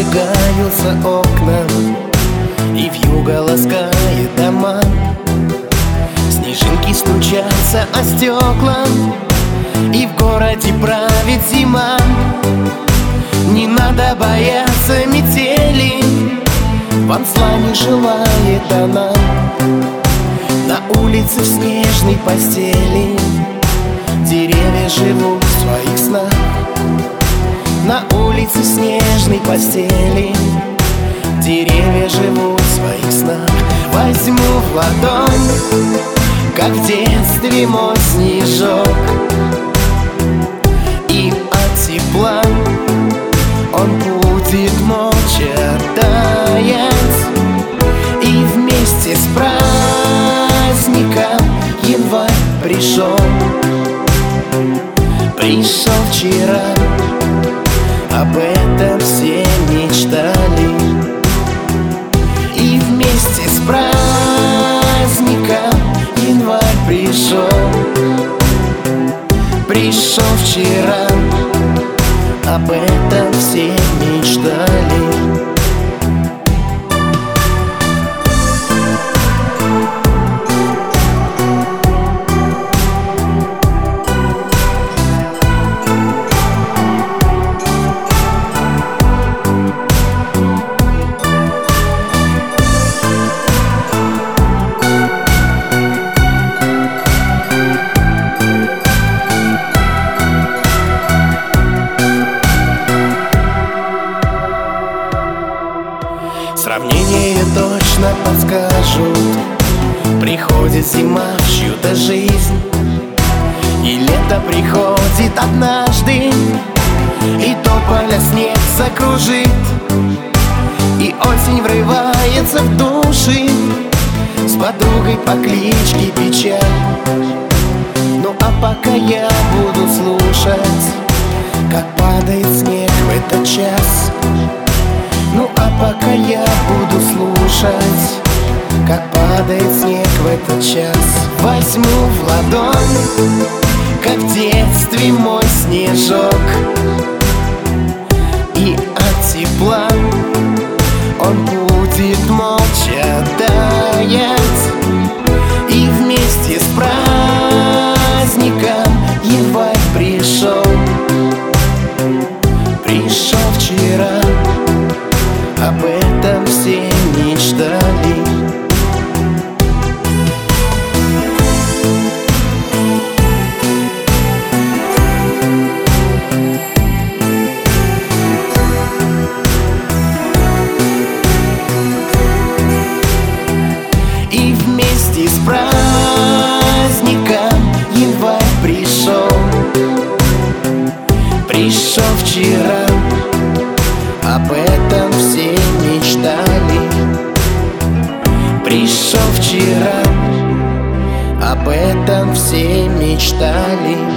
зажигаются окна, и вьюга ласкает дома. Снежинки стучатся о стекла, и в городе правит зима. Не надо бояться метели, вам зла не желает она. На улице в снежной постели деревья живут в своих снах. На улице в снежной постели деревья живут в своих снах. Возьму в ладонь, как в детстве, мой снежок, и от тепла он будет молча таять. И вместе с праздником январь пришел. Пришел вчера, об этом все мечтали. И вместе с праздником январь пришел. Пришел вчера, об этом все мечтали. Сравнения точно подскажут: приходит зима в чью-то жизнь, и лето приходит однажды, и тополя снег закружит, и осень врывается в души с подругой по кличке Печаль. Ну а пока я буду слушать, как падает снег в этот час. Ну а пока я буду слушать, как падает снег в этот час. Возьму в ладонь, как в детстве, мой снежок, и от тепла он будет молча таять. И вместе с праздником январь пришел. Пришел вчера, об этом все мечтали. И вместе с праздником январь пришел. Пришел вчера, об этом все мечтали. Пришел вчера, об этом все мечтали.